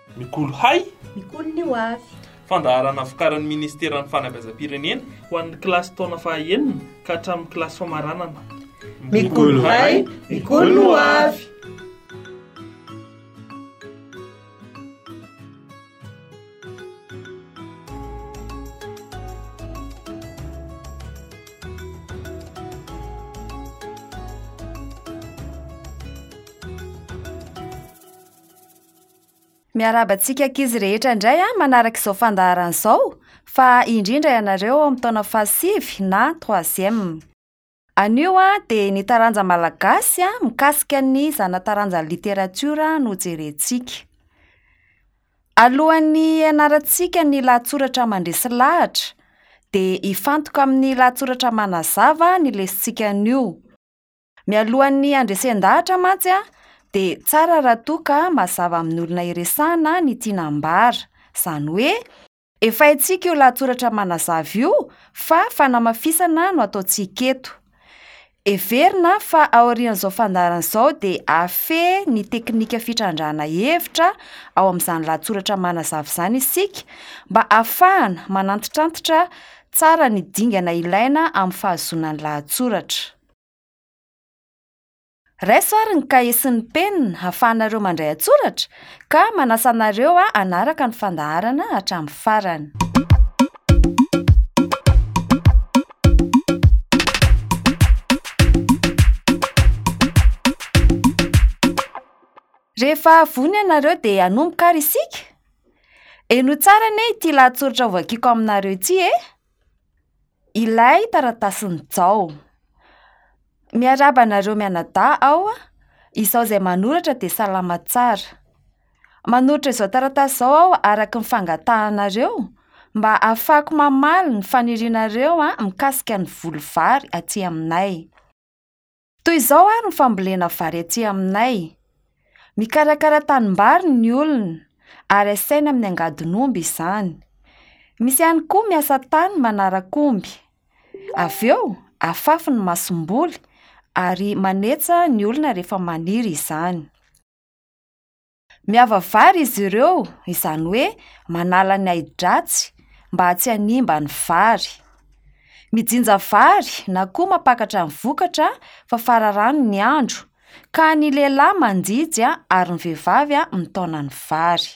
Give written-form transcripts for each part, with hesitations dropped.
Mikolo hay, mikolo ny hoavy. Fandaharana vokarin'ny Ministeran'ny Fanabeazam-pirenena ho an'ny kilasy taona fahaenina ka hatramin'ny kilasy famaranana. Mikolo hay, mikolo ny hoavy. Miarabantsika ankizy rehetra indray manaraka izao fandaharana izao fa indrindra ianareo amin'ny taona fahasivy na troisième. Anio dia ny taranja malagasy mikasika ny zana-taranja literatiora no jerentsika. Alohan'ny ianarantsika ny lahatsoratra mandresy lahatra dia hifantoka amin'ny lahatsoratra manazava ny lesintsika anio. Mialohan'ny andresen-dahatra mantsy dia tsara raha toa ka mazava amin'ny olona iresahana ny tiana ambara. Izany hoe efa haintsika io lahatsoratra manazava io fa fanamafisana no ataontsika eto. Heverina fa aorian'izao fandaharana izao dia afehy ny teknika fitrandrahana hevitra ao amin'izany lahatsoratra manazava izany isika mba ahafahana manantitrantitra tsara ny dingana ilaina amin'ny fahazoana ny lahatsoratra. Raiso ary ny kahie sy ny penina ahafahanareo mandray antsoratra ka manasa anareo hanaraka ny fandaharana hatramin'ny farany. Rehefa vony ianareo dia hanomboka ary isika. Eno tsara ne ity lahatsoratra voakiko aminareo ity ilay taratasin'ny jao. Miaraba anareo mianadahy ao, izao izay manoratra dia salama tsara. Manoratra izao taratasy izao aho araka ny fangatahanareo mba ahafahako mamaly ny fanirianareo mikasika ny volovary aty aminay. Toy izao ny fambolena vary aty aminay. Mikarakara tanimbary ny olona ary asaina amin'ny angadin'omby izany. Misy ihany koa miasa tany manarakomby. Avy eo afafy ny masom-boly ary manetsa ny olona rehefa maniry izany. Miava vary izy ireo, izany hoe manala ny hai-dratsy mba tsy hanimba ny vary. Mijinja vary na koa mapakatra ny vokatra fa fararano ny andro ka ny lehilahy manjijy ary ny vehivavy mitaona ny vary.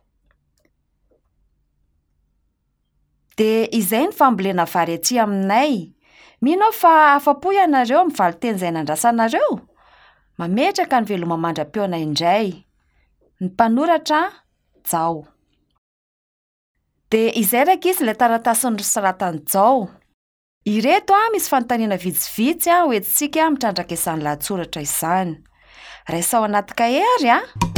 Dia izay ny fambolena vary aty aminay. Mino fa afa-po ianareo amin'ny valiteny izay nandrasanareo? Mametraka ny veloma mandram-peona indray. Ny mpanoratra Jao. Dia izay raika izy ilay taratasy nosoratany Jao. Ireto misy fanontaniana vitsivitsy hoentintsika mitrandraka izany lahatsoratra izany. Raisa ao anaty kahie ary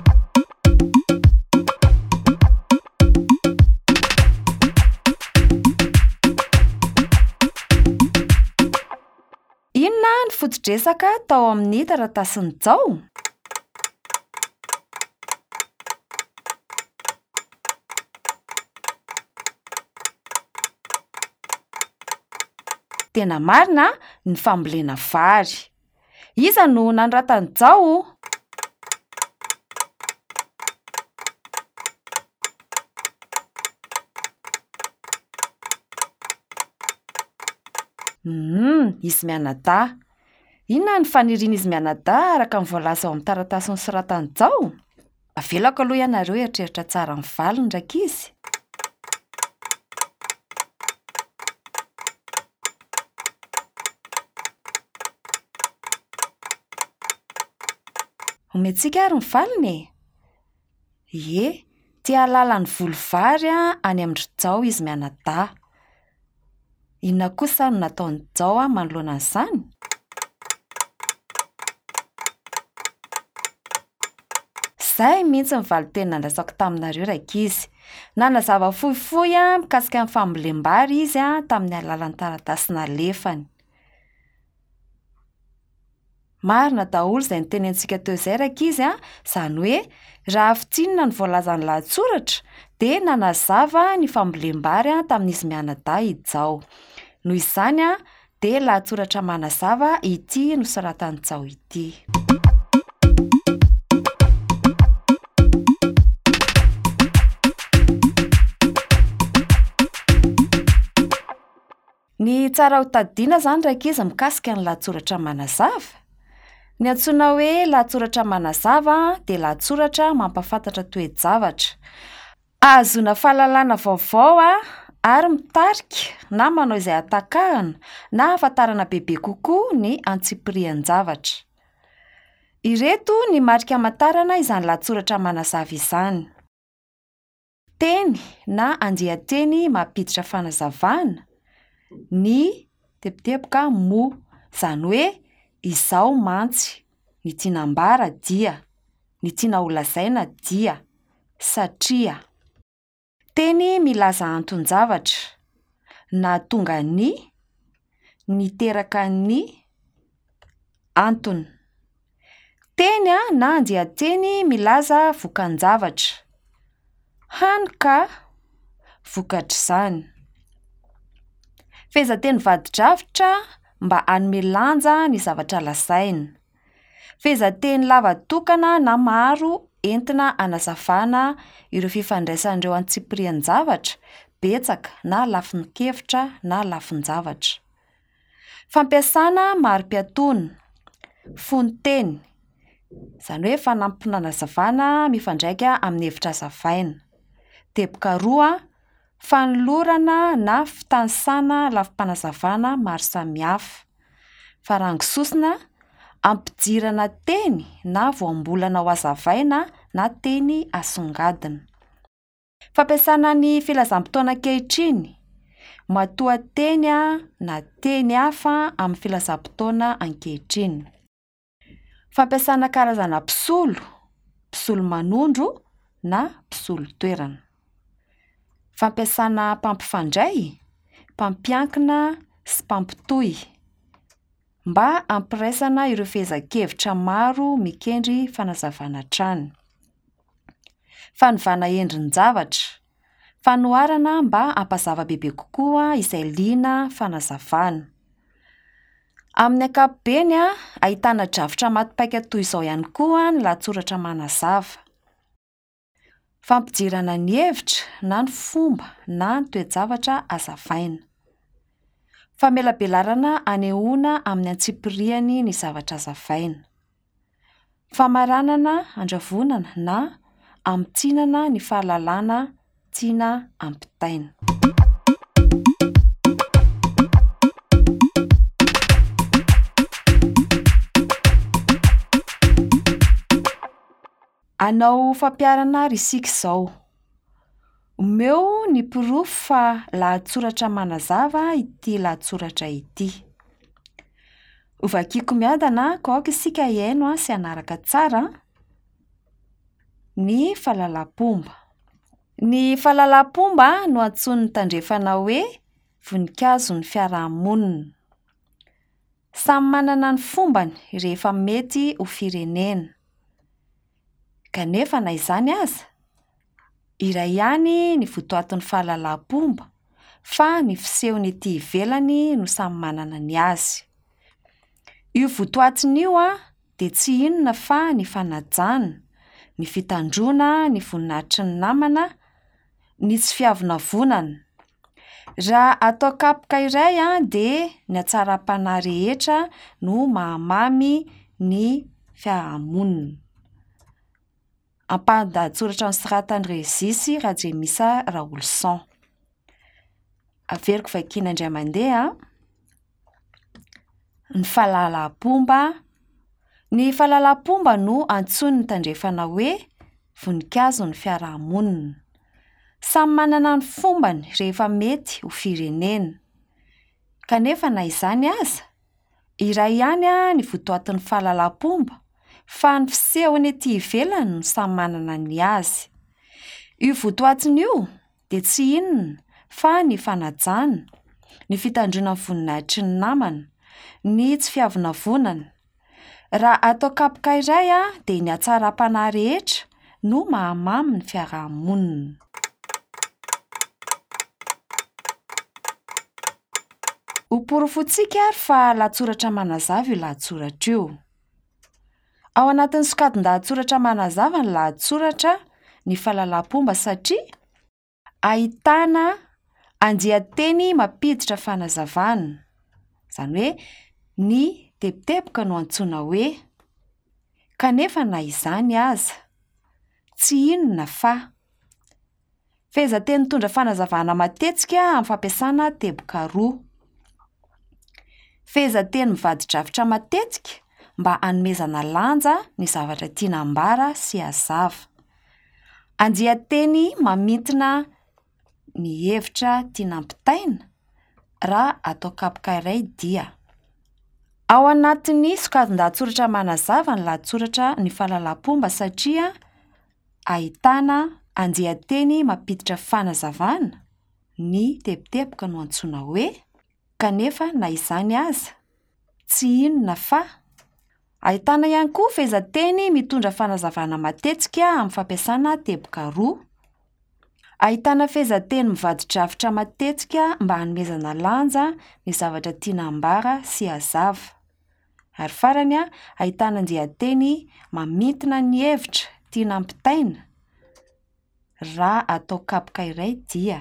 Inona ny foto-dresaka tao amin'ny taratasin'ny Jao? Tena marina ny fambolena vary. Iza no nanoratany Jao? Izy mianadahy. Inona ny fanirian'izy mianadahy araka ny voalaza ao amin'ny taratasy nosoratany Jao? Avelako aloha ianareo eritreritra tsara ny valiny ndraiky izy. Omentsika ary ny valiny e. Ie, tia halala ny volovary any amin'ny Jao izy mianadahy. Inona kosa no nataony Jao manoloana an'izany? Izay mihitsy ny valiteny nandrasako taminareo raika izy. Nanazava fohifohy mikasika ny fambolem-bary izy tamin'ny alalan'ny taratasy nalefany. Marina daholo izay notenentsika teo izay raika izy izany hoe raha fitsinina ny voalazany lahatsoratra dia nanazava ny fambolem-bary tamin'izy mianadahy i Jao. Noho izany dia lahatsoratra manazava ity nosoratany Jao ity. Ny tsara ho tadiana zany raika izy mikasika ny lahatsoratra manazava. Ny antsoina hoe lahatsoratra manazava dia lahatsoratra mampafantatra toe-javatra. Azona fahalalana vaovao ary mitarika na manao izay atakahana na ahafantarana bebe kokoa ny antsipirian-javatra. Ireto ny marika amantarana izany lahatsoratra manazava izany. Teny na andian-teny mampiditra fanazavana. Ny teboteboka mo, izany hoe izao mantsy, ny tsinambara dia, ny tiana ho lazaina dia, satria. Teny milaza anton-javatra, na tonga ny teraka ny antony. Teny na andian-teny milaza vokan-javatra. Hany ka vokatra izany. Fehezanteny vadi-dravitra mba hanome lanja ny zavatra lazaina. Fehezanteny lava tokana na maro entina hanazavana ireo fifandraisan'ireo antsipirian-javatra, betsaka na lafinkevitra na lafin-javatra. Fampiasana mari-piatoana, fonoteny, izany hoe fanampina hanazavana mifandraika amin'ny hevitra hazavaina. Teboka roa, fanolorana na fitanisana lafim-panazavana maro samihafa. Farangososina, ampijirana teny na voambolana ho hazavaina na teny asongadina. Fampiasana ny filazam-potoana ankehitriny, matoan-teny na teny hafa amin'ny filazam-potoana ankehitriny. Fampiasana karazana mpisolo, mpisolo manondro na mpisolo toerana. Fampiasana mpampifandray, mpampiankina sy mpampitohy mba hampiraisana ireo fehezan-kevitra maro mikendry fanazavana trano. Fanovana endrin-javatra, fanoharana mba hampazava bebe kokoa izay liana fanazavana. Amin'ny ankapobeny ahitana drafitra matipaika toy izao ihany koa ny lahatsoratra manazava. Fampijirana ny hevitra na ny fomba na ny toe-javatra hazavaina. Famelabelarana anehoana amin'ny antsipiriany ny zavatra hazavaina. Famaranana andravonana na amitsinana ny fahalalana tiana ampitaina. Anao fampiarana risika izao. Omeo ny pirofo fa lahatsoratra manazava ity lahatsoratra ity. Ovakiko miadana ka aoka isika hiaino sy hanaraka tsara ny fahalalam-pomba. Ny fahalalam-pomba no antsoin'ny tandrefana hoe voninkazo ny fiarahamonina. Samy manana ny fombany rehefa mety ho firenena. Kanefa na izany aza, iray ihany ny votoatin'ny fahalalam-pomba fa ny fisehony ety ivelany no samy manana ny azy. Io votoatiny io dia tsy inona fa ny fanajana, ny fitandrona, ny voninahitry ny namana, ny tsy fiavonavonana. Raha atao kapoka iray dia ny hatsaram-panahy rehetra no mahamamy ny fiarahamonina. Ampahan-dahatsoratra nosoratany Régis Radjemisa Raoulson. Averiko vakiana indray mandeha. Ny fahalalam-pomba. Ny fahalalam-pomba no antsoin'ny tandrefana hoe voninkazo ny fiarahamonina. Samy manana ny fombany rehefa mety ho firenena. Kanefa na izany aza, iray ihany ny votoatin'ny fahalalam-pomba fa ny fisehony ety ivelany no samy manana ny azy. Io votoatiny io dia tsy inona fa ny fanajana, ny fitandrona amin'ny voninahitry ny namana, ny tsy fiavonavonana. Raha atao kapoka iray dia ny hatsaram-panahy rehetra no mahamamy ny fiarahamonina. Ho porofontsika ary fa lahatsoratra manazava io lahatsoratra io. Ao anatin'ny sokajin-dahatsoratra manazava ny lahatsoratra ny fahalalam-pomba satria ahitana Andian-teny mampiditra fanazavana. Izany hoe ny teboteboka no antsoina hoe. Kanefa na izany aza, tsy inona fa. Fehezanteny mitondra fanazavana matetika amin'ny fampiasana teboka roa. Fehezanteny mivadi-dravitra matetika mba hanomezana lanja ny zavatra tiana ambara sy hazava. Andian-teny mamintina ny hevitra tiana ampitaina raha atao kapoka iray dia. Ao anatin'ny sokajin-dahatsoratra manazava ny lahatsoratra ny fahalalam-pomba satria ahitana andian-teny mampiditra fanazavana ny teboteboka no antsoina hoe. Kanefa na izany aza, tsy inona fa. Ahitana ihany koa fehezanteny mitondra fanazavana matetika amin'ny fampiasana teboka roa. Ahitana fehezanteny mivadi-dravitra matetika mba hanomezana lanja ny zavatra tiana ambara sy hazava. Ary farany ahitana andian-teny mamintina ny hevitra tiana ampitaina raha atao kapoka iray dia.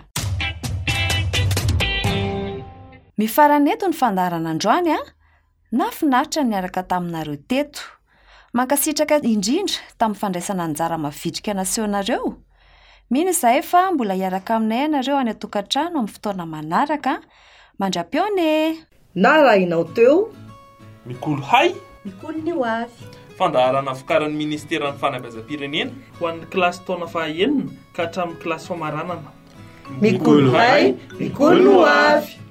Mifarana eto ny fandaharana androany nafinaritra niaraka taminareo teto. Mankasitraka indrindra tamin'ny fandraisana anjara mavidrika nasehonareo. Mino izahay fa mbola hiaraka aminay ianareo any an-tokantrano amin'ny fotoana manaraka. Mandra-pione. Na raha inao teo Mikolo hay, mikolo ny ho avy. fandaharana vokarin'ny ministeran'ny fanabeazam-pirenena ho an'ny kilasy taona fahaenina ka hatramin'ny kilasy famaranana. Mikolo hay, mikolo ny ho avy.